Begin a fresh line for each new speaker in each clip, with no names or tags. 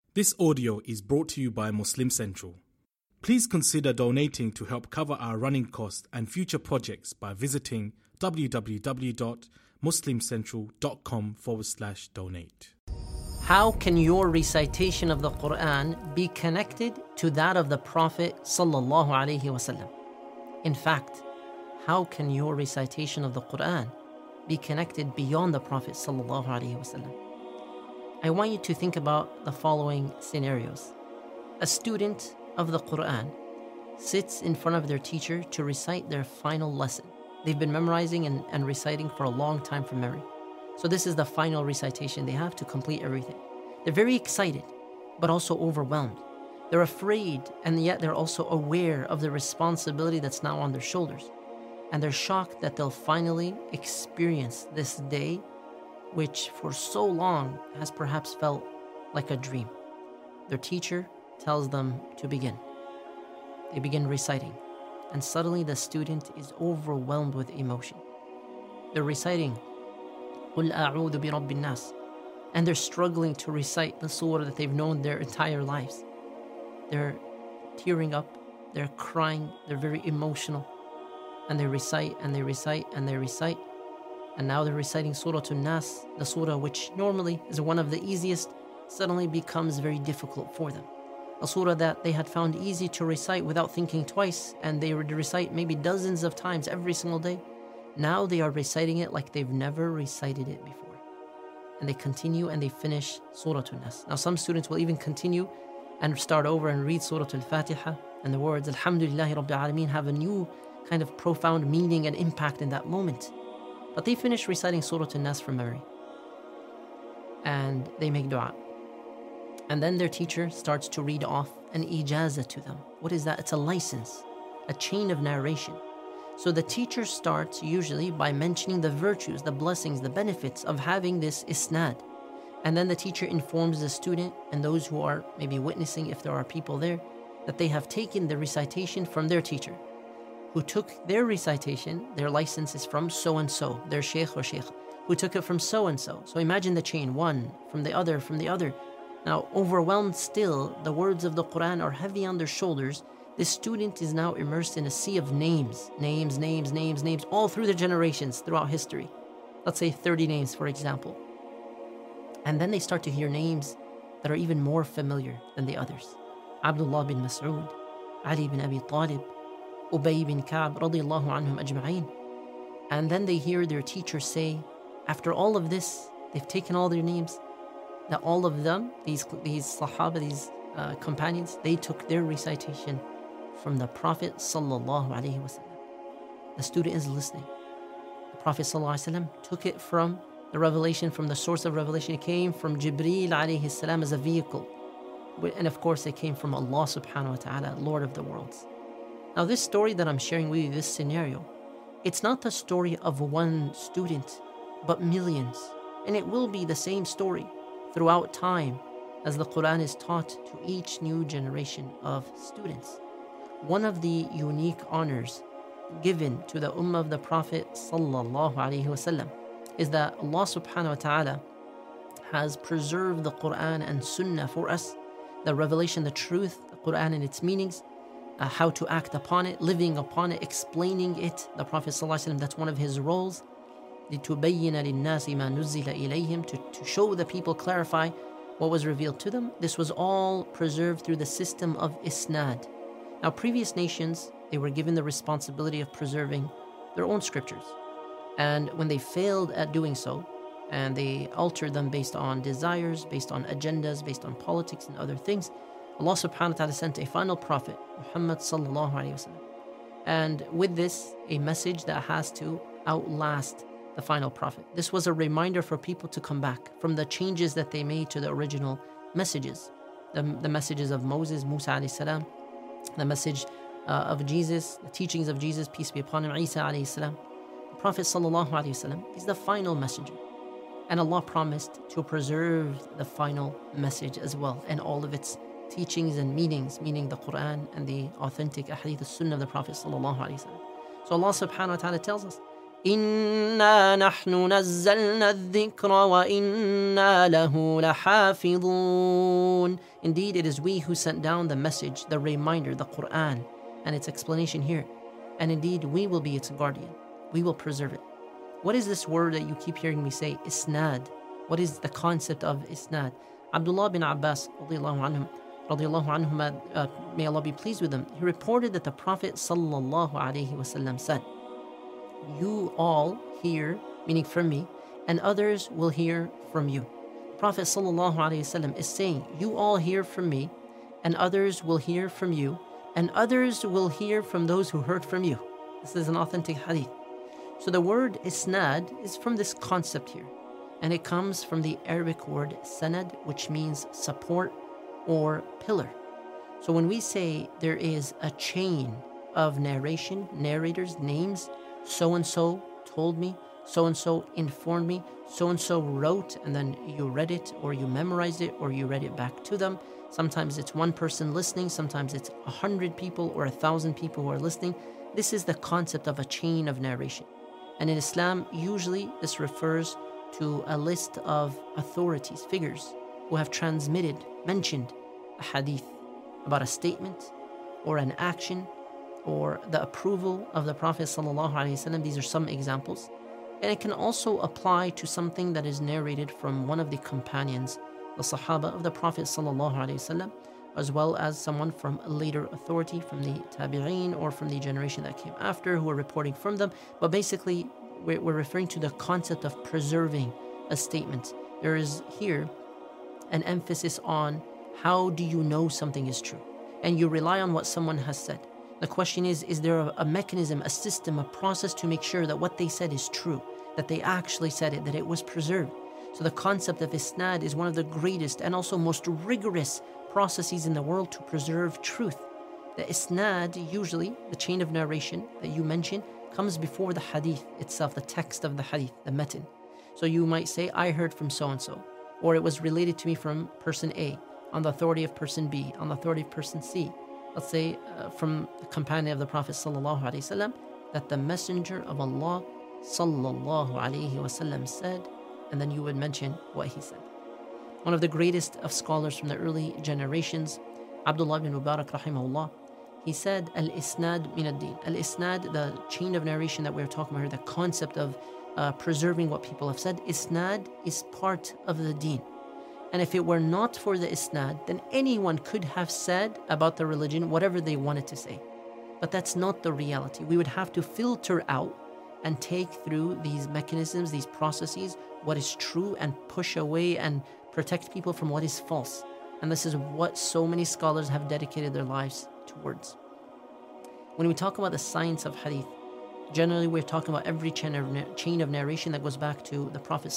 This audio is brought to you by Muslim Central. Please consider donating to help cover our running costs and future projects by visiting www.muslimcentral.com/donate.
How can your recitation of the Quran be connected to that of the Prophet sallallahu alaihi wasallam? In fact, how can your recitation of the Quran be connected beyond the Prophet sallallahu alaihi wasallam? I want you to think about the following scenarios. A student of the Quran sits in front of their teacher to recite their final lesson. They've been memorizing and reciting for a long time from memory. So this is the final recitation they have to complete everything. They're very excited, but also overwhelmed. They're afraid, and yet they're also aware of the responsibility that's now on their shoulders. And they're shocked that they'll finally experience this day, which for so long has perhaps felt like a dream. Their teacher tells them to begin. They begin reciting, and suddenly the student is overwhelmed with emotion. They're reciting, قُلْ أَعُوذُ بِرَبِّ النَّاسِ, and they're struggling to recite the surah that they've known their entire lives. They're tearing up, they're crying, they're very emotional, and they recite, and they recite, and they recite. And now they're reciting Surah An-Nas, the surah which normally is one of the easiest, suddenly becomes very difficult for them. A surah that they had found easy to recite without thinking twice, and they would recite maybe dozens of times every single day. Now they are reciting it like they've never recited it before. And they continue and they finish Surah An-Nas. Now some students will even continue and start over and read Surah Al-Fatiha, and the words Alhamdulillahi Rabbil Alameen have a new kind of profound meaning and impact in that moment. But they finish reciting Surah An-Nas from memory. And they make dua. And then their teacher starts to read off an ijazah to them. What is that? It's a license, a chain of narration. So the teacher starts usually by mentioning the virtues, the blessings, the benefits of having this isnad. And then the teacher informs the student and those who are maybe witnessing, if there are people there, that they have taken the recitation from their teacher, who took their recitation, their license is from so-and-so, their sheikh or sheikh, who took it from so-and-so. So imagine the chain, one from the other, from the other. Now, overwhelmed still, the words of the Quran are heavy on their shoulders. This student is now immersed in a sea of names, all through the generations, throughout history. Let's say 30 names, for example. And then they start to hear names that are even more familiar than the others. Abdullah bin Mas'ud, Ali bin Abi Talib, Ubay bin Ka'b radiyallahu anhum ajma'een. And then they hear their teacher say, after all of this, they've taken all their names, that all of them, these Sahaba, these companions, they took their recitation from the Prophet sallallahu alaihi wasallam. The student is listening. The Prophet sallallahu alaihi wasallam took it from the revelation, from the source of revelation. It came from Jibreel alayhi salam as a vehicle. And of course, it came from Allah subhanahu wa ta'ala, Lord of the worlds. Now this story that I'm sharing with you, this scenario, it's not the story of one student, but millions. And it will be the same story throughout time as the Quran is taught to each new generation of students. One of the unique honors given to the Ummah of the Prophet sallallahu alaihi wasallam is that Allah subhanahu wa ta'ala has preserved the Quran and Sunnah for us, the revelation, the truth, the Quran and its meanings, how to act upon it, living upon it, explaining it. The Prophet ﷺ, that's one of his roles. لِتُبَيِّنَ لِلنَّاسِ مَا نُزِّلَ إِلَيْهِمْ, to show the people, clarify what was revealed to them. This was all preserved through the system of isnad. Now previous nations, they were given the responsibility of preserving their own scriptures. And when they failed at doing so, and they altered them based on desires, based on agendas, based on politics and other things, Allah subhanahu wa ta'ala sent a final prophet, Muhammad sallallahu alayhi wa sallam. And with this, a message that has to outlast the final prophet. This was a reminder for people to come back from the changes that they made to the original messages. The messages of Moses, Musa alayhi salam, the message of Jesus, the teachings of Jesus, peace be upon him, Isa alayhi salam. The Prophet sallallahu alayhi wa sallam is the final messenger. And Allah promised to preserve the final message as well, and all of its teachings and meanings, meaning the Quran and the authentic ahadith, the Sunnah of the Prophet sallallahu alaihi wasallam. So Allah subhanahu wa ta'ala tells us, إِنَّا نَحْنُ نَزَّلْنَا الذِّكْرَ وَإِنَّا لَهُ لَحَافِظُونَ. Indeed, it is we who sent down the message, the reminder, the Quran, and its explanation here. And indeed, we will be its guardian. We will preserve it. What is this word that you keep hearing me say, isnad? What is the concept of isnad? Abdullah bin Abbas, radiallahu anhuma, may Allah be pleased with him, he reported that the Prophet sallallahu alaihi wasallam said, "You all hear," meaning from me, "and others will hear from you." Prophet sallallahu alaihi wasallam is saying, you all hear from me, and others will hear from you, and others will hear from those who heard from you. This is an authentic hadith. So the word isnad is from this concept here, and it comes from the Arabic word sanad, which means support or pillar. So when we say there is a chain of narration, narrators, names, so-and-so told me, so-and-so informed me, so-and-so wrote, and then you read it, or you memorized it, or you read it back to them. Sometimes it's one person listening, sometimes it's 100 people or 1,000 people who are listening. This is the concept of a chain of narration. And in Islam, usually this refers to a list of authorities, figures, who have transmitted, mentioned a hadith about a statement or an action or the approval of the Prophet ﷺ. These are some examples. And it can also apply to something that is narrated from one of the companions, the Sahaba of the Prophet ﷺ, as well as someone from a later authority, from the Tabi'een or from the generation that came after who are reporting from them. But basically, we're referring to the concept of preserving a statement. There is here an emphasis on how do you know something is true? And you rely on what someone has said. The question is there a mechanism, a system, a process to make sure that what they said is true, that they actually said it, that it was preserved? So the concept of isnad is one of the greatest and also most rigorous processes in the world to preserve truth. The isnad, usually the chain of narration that you mentioned, comes before the hadith itself, the text of the hadith, the matan. So you might say, I heard from so-and-so, or it was related to me from person A, on the authority of person B, on the authority of person C. Let's say from the companion of the Prophet sallallahu alaihi wasallam, that the Messenger of Allah sallallahu alaihi wasallam said, and then you would mention what he said. One of the greatest of scholars from the early generations, Abdullah bin Mubarak rahimahullah, he said, Al-Isnad min ad-din. Al-Isnad, the chain of narration that we're talking about here, the concept of preserving what people have said, Isnad is part of the deen. And if it were not for the Isnad, then anyone could have said about the religion whatever they wanted to say. But that's not the reality. We would have to filter out and take through these mechanisms, these processes, what is true, and push away and protect people from what is false. And this is what so many scholars have dedicated their lives towards. When we talk about the science of hadith, generally we're talking about every chain of narration that goes back to the Prophet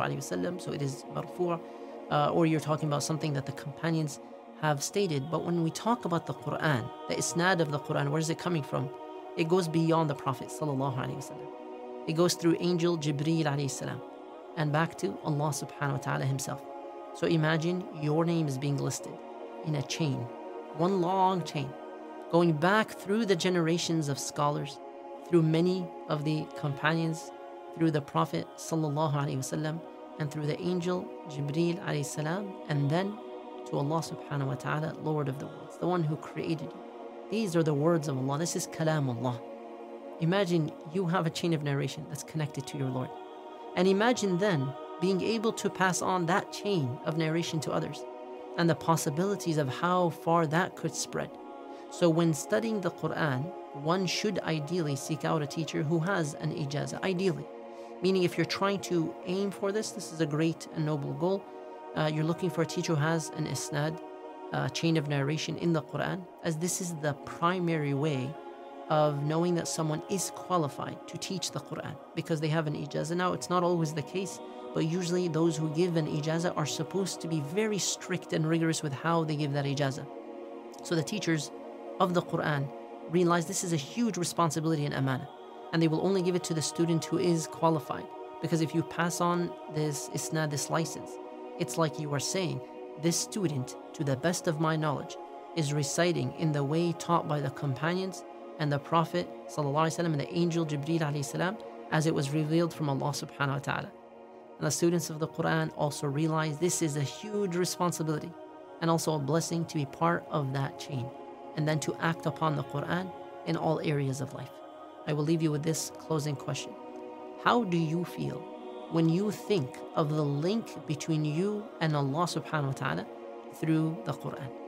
ﷺ, so it is marfu', or you're talking about something that the companions have stated. But when we talk about the Quran, the isnad of the Quran, where is it coming from? It goes beyond the Prophet ﷺ. It goes through angel Jibreel alayhi salam and back to Allah subhanahu wa ta'ala himself. So imagine your name is being listed in a chain, one long chain, going back through the generations of scholars, through many of the companions, through the Prophet sallallahu alaihi wasallam, and through the angel Jibreel alayhi salam, and then to Allah subhanahu wa ta'ala, Lord of the worlds, the one who created you. These are the words of Allah. This is kalamullah. Imagine you have a chain of narration that's connected to your Lord. And imagine then being able to pass on that chain of narration to others and the possibilities of how far that could spread. So when studying the Quran, one should ideally seek out a teacher who has an ijazah, ideally. Meaning if you're trying to aim for this is a great and noble goal. You're looking for a teacher who has an isnad, chain of narration in the Quran, as this is the primary way of knowing that someone is qualified to teach the Quran because they have an ijazah. Now, it's not always the case, but usually those who give an ijazah are supposed to be very strict and rigorous with how they give that ijazah. So the teachers of the Quran realize this is a huge responsibility and amana, and they will only give it to the student who is qualified. Because if you pass on this isnad, this license, it's like you are saying, this student, to the best of my knowledge, is reciting in the way taught by the companions and the Prophet ﷺ and the angel Jibreel alayhi salam, as it was revealed from Allah subhanahu wa ta'ala. And the students of the Quran also realize this is a huge responsibility and also a blessing to be part of that chain, and then to act upon the Quran in all areas of life. I will leave you with this closing question. How do you feel when you think of the link between you and Allah subhanahu wa ta'ala through the Quran?